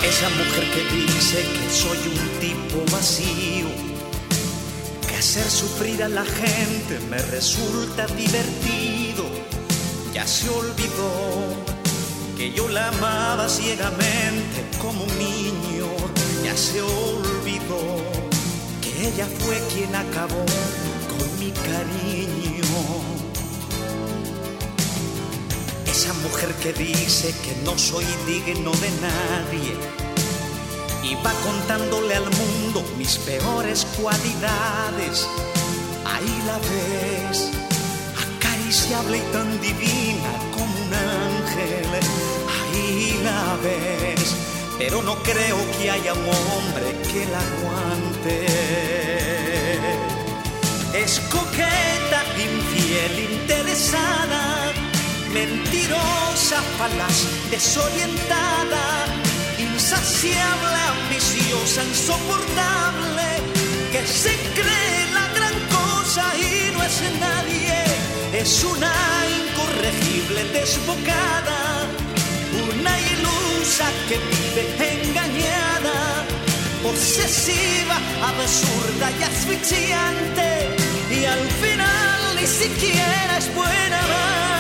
Esa mujer que dice que soy un tipo vacío, que hacer sufrir a la gente me resulta divertido. Ya se olvidó que yo la amaba ciegamente como un niño. Ya se olvidó que ella fue quien acabó con mi cariño. Esa mujer que dice que no soy digno de nadie y va contándole al mundo mis peores cualidades. Ahí la ves, acariciable y tan divina como un ángel. Ahí la ves, pero no creo que haya un hombre que la aguante. Es coqueta, infiel, interesada, mentirosa, falaz, desorientada, insaciable, ambiciosa, insoportable, que se cree la gran cosa y no es nadie. Es una incorregible desbocada, una ilusa que vive engañada, posesiva, absurda y asfixiante, y al final ni siquiera es buena amante.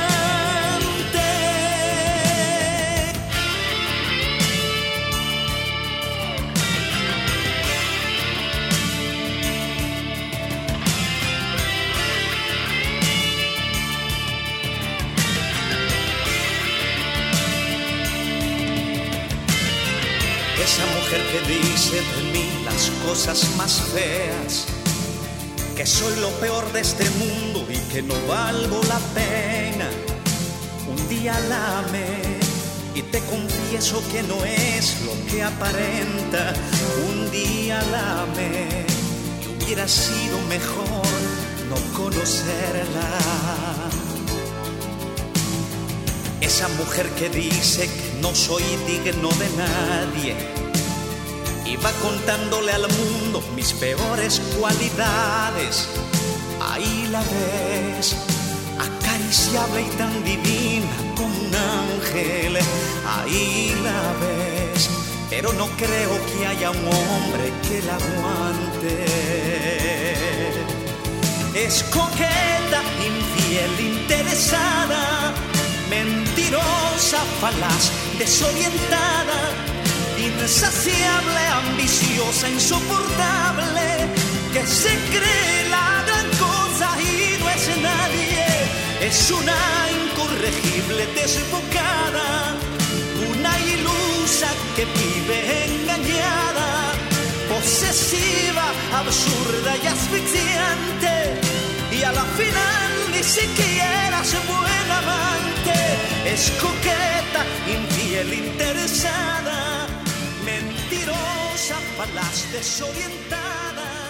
Esa mujer que dice de mí las cosas más feas, que soy lo peor de este mundo y que no valgo la pena. Un día la amé y te confieso que no es lo que aparenta. Un día la amé y hubiera sido mejor no conocerla. Esa mujer que dice que no soy digno de nadie y va contándole al mundo mis peores cualidades. Ahí la ves, acariciable y tan divina como un ángel. Ahí la ves, pero no creo que haya un hombre que la aguante. Es coqueta, infiel, interesada, mentirosa, falaz, desorientada, insaciable, ambiciosa, insoportable, que se cree la gran cosa y no es nadie. Es una incorregible desbocada, una ilusa que vive engañada, posesiva, absurda y asfixiante, y a la final ni siquiera es buena amante. Es coqueta, infiel, interesada, mentirosa, falaz, desorientada,